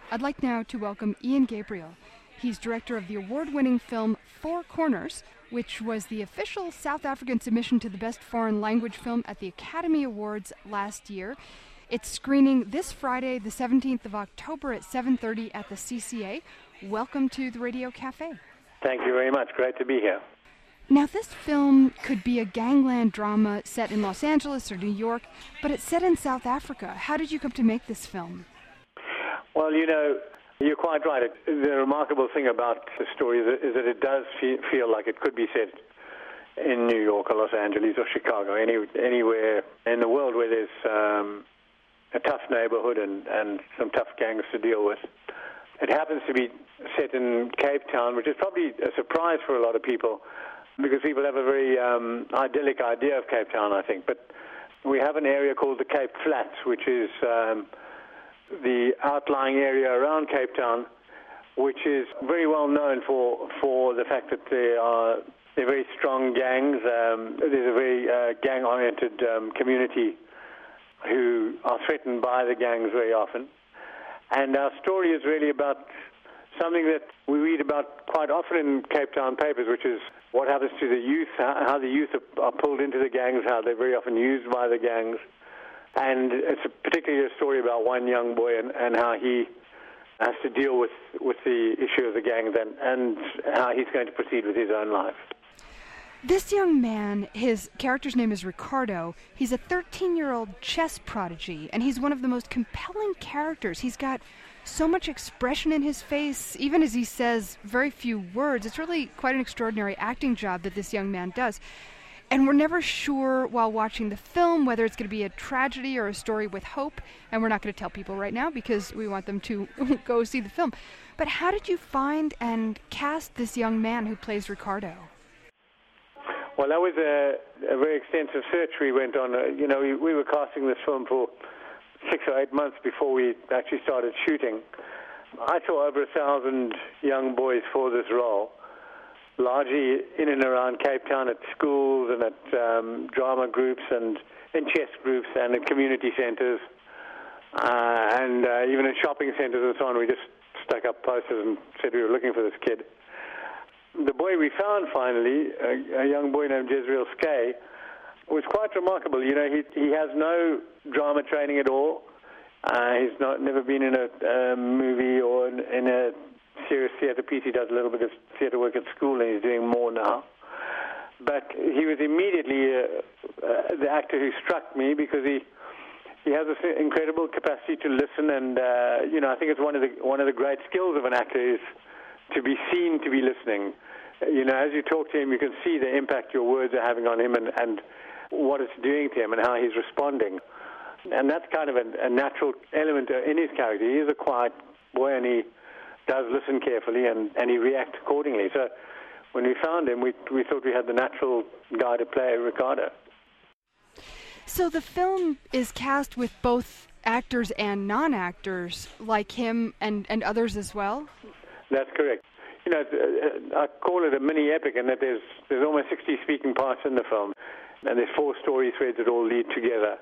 I'd like now to welcome Ian Gabriel. He's director of the award-winning film Four Corners, which was the official South African submission to the Best Foreign Language Film at the Academy Awards last year. It's screening this Friday, the 17th of October at 7:30 at the CCA. Welcome to the Radio Cafe. Thank you very much. Great to be here. Now, this film could be a gangland drama set in Los Angeles or New York, but it's set in South Africa. How did you come to make this film? Well, you're quite right. The remarkable thing about the story is that it does feel like it could be set in New York or Los Angeles or Chicago, anywhere in the world where there's a tough neighborhood and some tough gangs to deal with. It happens to be set in Cape Town, which is probably a surprise for a lot of people, because people have a very idyllic idea of Cape Town, I think. But we have an area called the Cape Flats, which is the outlying area around Cape Town, which is very well known for the fact that they're very strong gangs. There's a very gang-oriented community who are threatened by the gangs very often. And our story is really about something that we read about quite often in Cape Town papers, which is what happens to the youth, how the youth are pulled into the gangs, how they're very often used by the gangs. And it's particularly a story about one young boy and how he has to deal with the issue of the gangs and how he's going to proceed with his own life. This young man, his character's name is Ricardo. He's a 13-year-old chess prodigy, and he's one of the most compelling characters. He's got so much expression in his face, even as he says very few words. It's really quite an extraordinary acting job that this young man does. And we're never sure while watching the film whether it's going to be a tragedy or a story with hope, and we're not going to tell people right now because we want them to go see the film. But how did you find and cast this young man who plays Ricardo? Well, that was a very extensive search we went on. We were casting this film for 6 or 8 months before we actually started shooting. I saw over 1,000 young boys for this role, largely in and around Cape Town at schools and at drama groups and in chess groups and in community centres and even in shopping centres and so on. We just stuck up posters and said we were looking for this kid. The boy we found finally, a young boy named Jezreel Skay, was quite remarkable. He has no drama training at all. He's never been in a movie or in a serious theatre piece. He does a little bit of theatre work at school, and he's doing more now. But he was immediately the actor who struck me because he has this incredible capacity to listen, and I think it's one of the great skills of an actor is to be seen to be listening. As you talk to him, you can see the impact your words are having on him and what it's doing to him and how he's responding. And that's kind of a natural element in his character. He is a quiet boy and he does listen carefully and he reacts accordingly. So when we found him, we thought we had the natural guy to play Ricardo. So the film is cast with both actors and non-actors like him and others as well? That's correct. I call it a mini epic in that there's almost 60 speaking parts in the film, and there's 4 story threads that all lead together.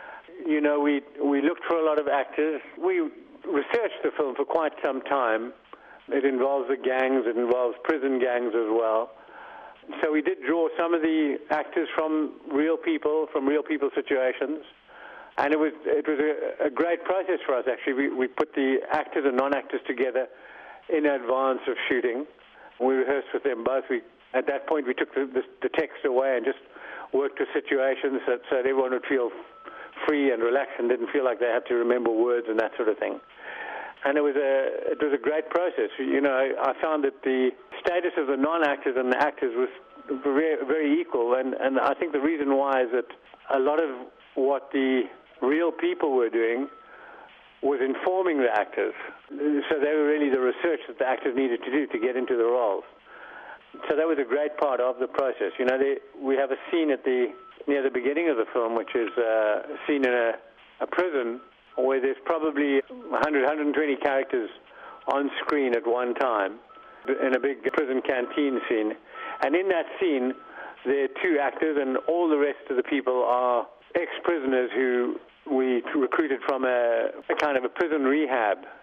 We looked for a lot of actors. We researched the film for quite some time. It involves the gangs, it involves prison gangs as well. So we did draw some of the actors from real people situations. And it was a great process for us, actually. We put the actors and non-actors together in advance of shooting. We rehearsed with them both. At that point, we took the text away and just worked with situations so that everyone would feel free and relaxed and didn't feel like they had to remember words and that sort of thing. And it was a great process. I found that the status of the non-actors and the actors was very, very equal. And I think the reason why is that a lot of what the real people were doing was informing the actors. So they were really the research that the actors needed to do to get into the roles. So that was a great part of the process. We have a scene near the beginning of the film, which is a scene in a prison where there's probably 100, 120 characters on screen at one time in a big prison canteen scene. And in that scene, there are 2 actors, and all the rest of the people are ex-prisoners who we recruited from a kind of a prison rehab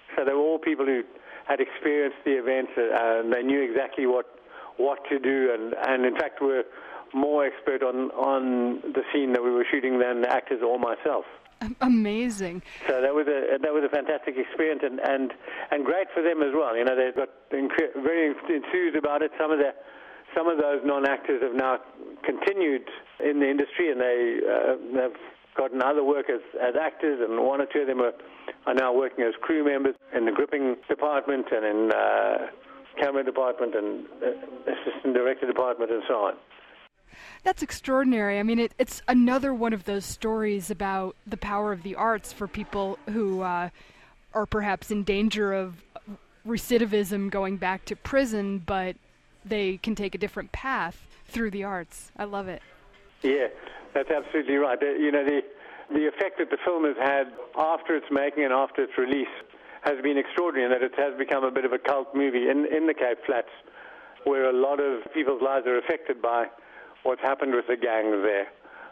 So they were all people who had experienced the event, and they knew exactly what to do, and in fact were more expert on the scene that we were shooting than the actors or myself. Amazing. So that was a fantastic experience, and great for them as well. You know, they got very enthused about it. Some of those non-actors have now continued in the industry, and they've gotten other work as actors, and one or two of them are now working as crew members in the gripping department and in camera department and assistant director department and so on. That's extraordinary. I mean, it's another one of those stories about the power of the arts for people who are perhaps in danger of recidivism going back to prison, but they can take a different path through the arts. I love it. Yeah, that's absolutely right. You know, the effect that the film has had after its making and after its release has been extraordinary, in that it has become a bit of a cult movie in the Cape Flats, where a lot of people's lives are affected by what's happened with the gangs there.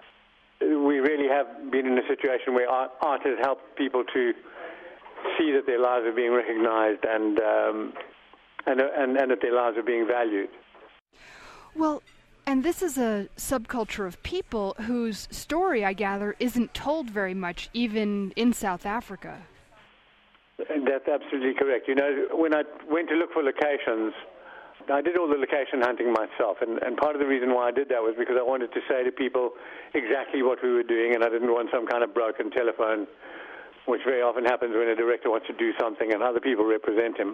We really have been in a situation where art has helped people to see that their lives are being recognized and that their lives are being valued. Well, and this is a subculture of people whose story, I gather, isn't told very much, even in South Africa. That's absolutely correct. You know, when I went to look for locations, I did all the location hunting myself, and part of the reason why I did that was because I wanted to say to people exactly what we were doing, and I didn't want some kind of broken telephone, which very often happens when a director wants to do something and other people represent him.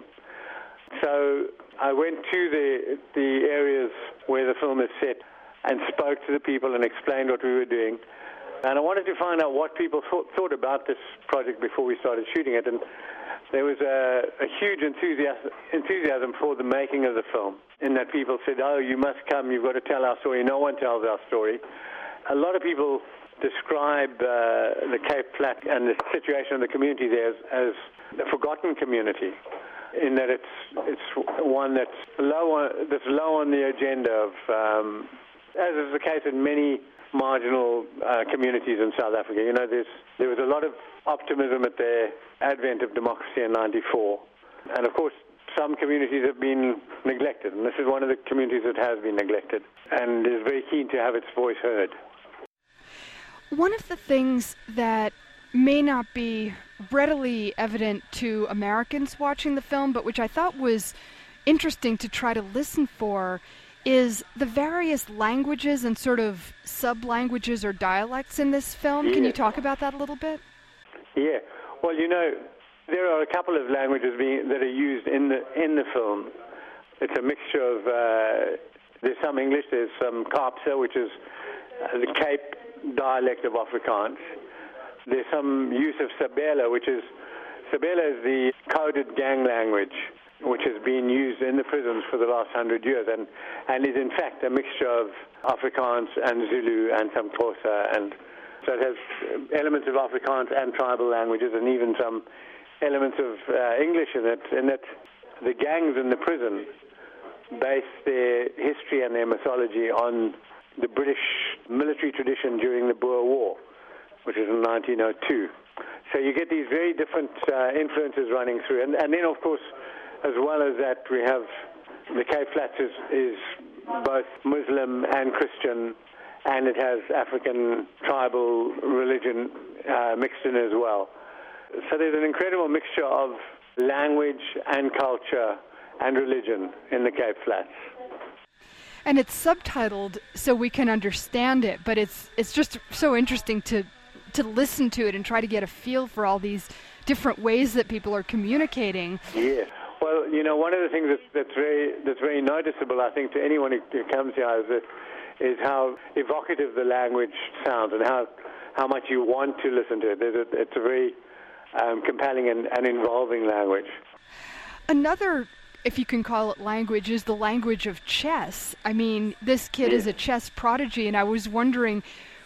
So I went to the areas where the film is set and spoke to the people and explained what we were doing. And I wanted to find out what people thought about this project before we started shooting it. And there was a huge enthusiasm for the making of the film, in that people said, oh, you must come, you've got to tell our story. No one tells our story. A lot of people describe the Cape Flat and the situation of the community there as a forgotten community, in that it's one that's low on the agenda of, as is the case in many marginal communities in South Africa. You know, there was a lot of optimism at the advent of democracy in '94, and of course some communities have been neglected, and this is one of the communities that has been neglected and is very keen to have its voice heard. One of the things that may not be readily evident to Americans watching the film, but which I thought was interesting to try to listen for, is the various languages and sort of sub-languages or dialects in this film. Can you talk about that a little bit? Yeah. Well, you know, there are a couple of languages that are used in the film. It's a mixture of, there's some English, there's some Kaapse, which is the Cape dialect of Afrikaans. There's some use of Sabela, Sabela is the coded gang language, which has been used in the prisons for the last 100 years, and is in fact a mixture of Afrikaans and Zulu and some Xhosa, and so it has elements of Afrikaans and tribal languages, and even some elements of English in it, in that the gangs in the prison base their history and their mythology on the British military tradition during the Boer War, which is in 1902. So you get these very different influences running through. And then, of course, as well as that, we have the Cape Flats is both Muslim and Christian, and it has African tribal religion mixed in as well. So there's an incredible mixture of language and culture and religion in the Cape Flats. And it's subtitled so we can understand it, but it's just so interesting to listen to it and try to get a feel for all these different ways that people are communicating. Yeah. Well, you know, one of the things that's very noticeable, I think, to anyone who comes here is how evocative the language sounds and how much you want to listen to it. It's a very compelling and involving language. Another, if you can call it language, is the language of chess. I mean, this kid is a chess prodigy, and I was wondering,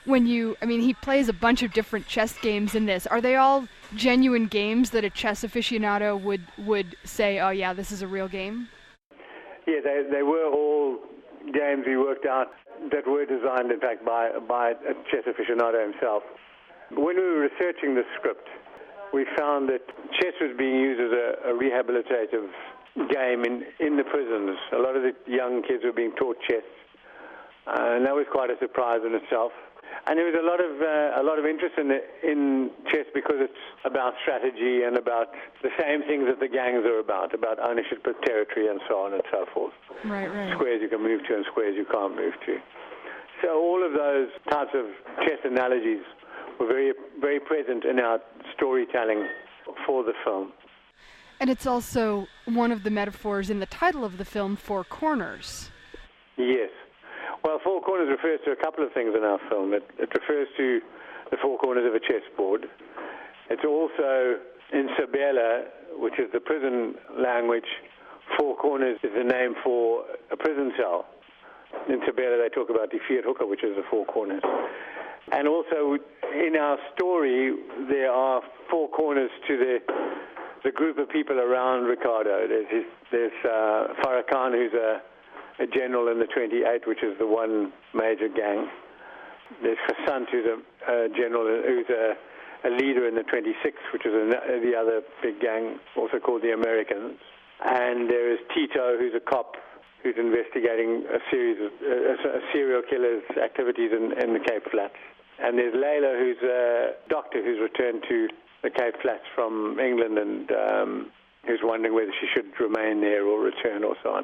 he plays a bunch of different chess games in this. Are they all genuine games that a chess aficionado would say, oh yeah, this is a real game? Yeah, they were all games we worked out that were designed, in fact, by a chess aficionado himself. When we were researching the script, we found that chess was being used as a rehabilitative game in the prisons. A lot of the young kids were being taught chess, and that was quite a surprise in itself. And there was a lot of interest in chess because it's about strategy and about the same things that the gangs are about ownership of territory and so on and so forth. Right. Squares you can move to and squares you can't move to. So all of those types of chess analogies were very, very present in our storytelling for the film. And it's also one of the metaphors in the title of the film, Four Corners. Yes. Well, Four Corners refers to a couple of things in our film. It refers to the four corners of a chessboard. It's also, in Sabela, which is the prison language, Four Corners is the name for a prison cell. In Sabela, they talk about the vier hoeke, which is the four corners. And also, in our story, there are four corners to the group of people around Ricardo. There's Farrakhan, who's a general in the 28, which is the one major gang. There's Hassan, who's a general, who's a leader in the 26, which is the other big gang, also called the Americans. And there is Tito, who's a cop, who's investigating a series of serial killers' activities in the Cape Flats. And there's Layla, who's a doctor who's returned to the Cape Flats from England and who's wondering whether she should remain there or return or so on.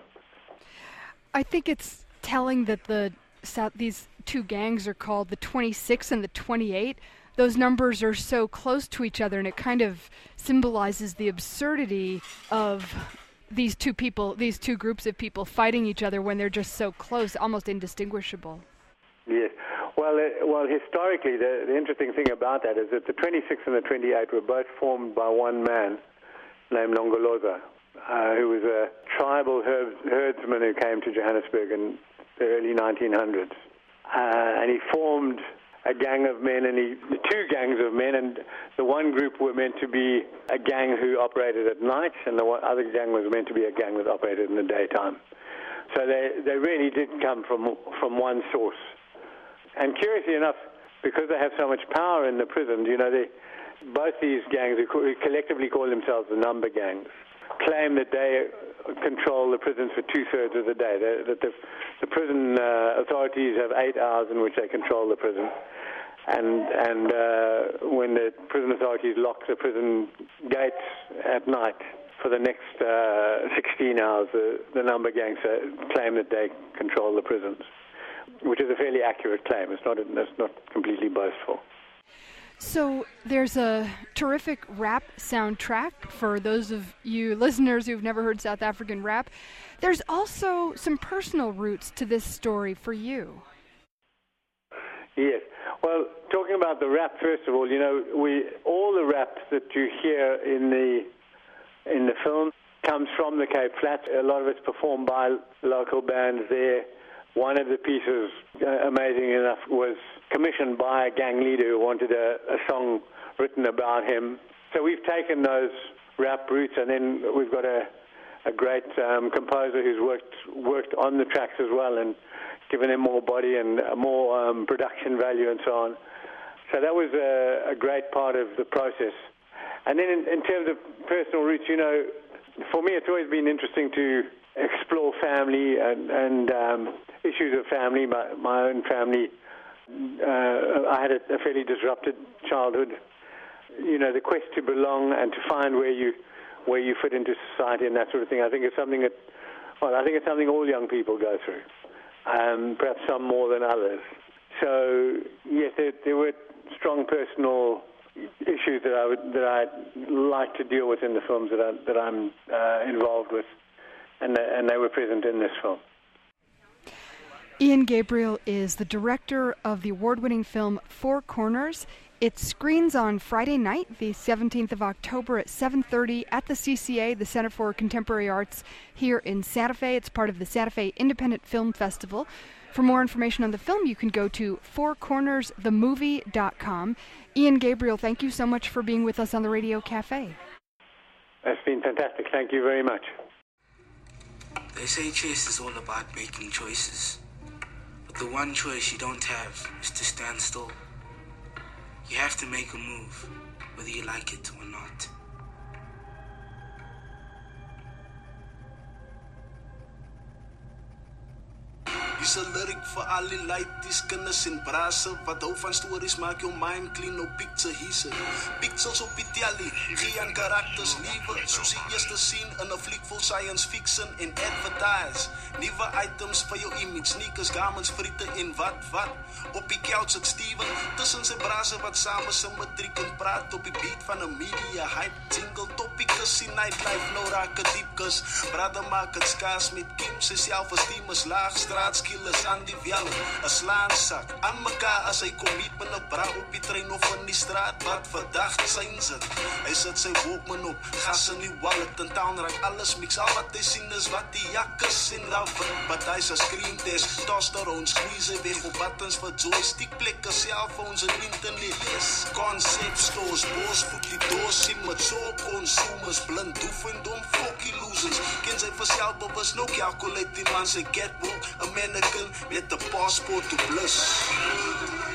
I think it's telling that these two gangs are called the 26 and the 28. Those numbers are so close to each other, and it kind of symbolizes the absurdity of these two groups of people fighting each other when they're just so close, almost indistinguishable. Yes. Well, historically, the interesting thing about that is that the 26 and the 28 were both formed by one man named Longoloza, who was a tribal herdsman who came to Johannesburg in the early 1900s. And he formed a gang of men, two gangs of men, and the one group were meant to be a gang who operated at night, and the other gang was meant to be a gang that operated in the daytime. So they really did come from one source. And curiously enough, because they have so much power in the prisons, both these gangs, who collectively call themselves the number gangs, claim that they control the prisons for two-thirds of the day, that the prison authorities have 8 hours in which they control the prison. And when the prison authorities lock the prison gates at night for the next 16 hours, the number gangs claim that they control the prisons, which is a fairly accurate claim. It's not completely boastful. So there's a terrific rap soundtrack for those of you listeners who've never heard South African rap. There's also some personal roots to this story for you. Yes. Well, talking about the rap, first of all, all the rap that you hear in the film comes from the Cape Flats. A lot of it's performed by local bands there. One of the pieces, amazing enough, was commissioned by a gang leader who wanted a song written about him. So we've taken those rap roots, and then we've got a great composer who's worked on the tracks as well and given them more body and more production value and so on. So that was a great part of the process. And then in terms of personal roots, for me it's always been interesting to explore family and issues of family. My own family, I had a fairly disrupted childhood. The quest to belong and to find where you fit into society and that sort of thing. I think it's something all young people go through, perhaps some more than others. So yes, there were strong personal issues that I'd like to deal with in the films that I'm involved with, and they were present in this film. Ian Gabriel is the director of the award-winning film Four Corners. It screens on Friday night, the 17th of October at 7:30 at the CCA, the Center for Contemporary Arts, here in Santa Fe. It's part of the Santa Fe Independent Film Festival. For more information on the film, you can go to fourcornersthemovie.com. Ian Gabriel, thank you so much for being with us on the Radio Cafe. That's been fantastic. Thank you very much. They say chess is all about making choices. But the one choice you don't have is to stand still. You have to make a move. whether you like it or not. Dis 'n lyric vir al die laities, kinders en brase wat hou van stories, maak jou mind clean, no picture hierse. Pixels op die telly, gee aan karakters liewe, soos die eerste scene in 'n fliek vol science fiction en advertise. Nuwe items vir jou image, sneakers, garments, friete en wat. Op die couch het Steven, tussen sy brase wat samen symmetrie kan praat op die beat van 'n media hype jingle. Topics in nightlife, nou raak het diepkus. Brother maak het skaars met Kim, sy self-esteem is laag, straatskillers aan die wel, 'n slaansak aan mekaar as hy kom meet met 'n bra op die trein of in die straat, wat verdacht zijn ze. Hy sit sy Walkman op, gas in die wallet, in town raak alles mix, al wat hy sien is wat die jakkes en love, but hy's 'n screen test, testosterone, squeeze hy weg op buttons vir joystick, plekke, cellphones en internet, yes, concept stores, boos voet die doos, sien met so consumers, blind, doef en dom, fuck illusions, ken sy vir selfbewus, no calculate die man sy catwalk, 'n mannequin met 'n paspoort to bliss.